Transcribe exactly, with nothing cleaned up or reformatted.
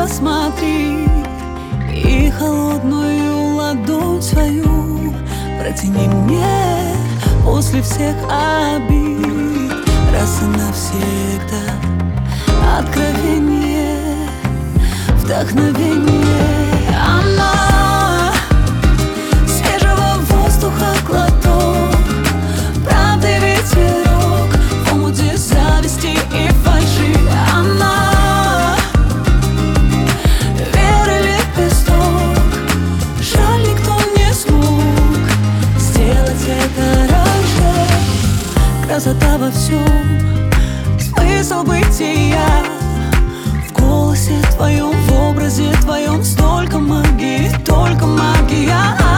посмотри и холодную ладонь свою протяни мне после всех обид. Раз и навсегда откровение, вдохновение. Она свежего воздуха глоток, правды ветерок в омуте зависти и фальши. Она веры лепесток, жаль, никто не смог сделать это раньше. Красота во всем, смысл бытия в голосе твоем, в образе твоем. Столько магии, только магия.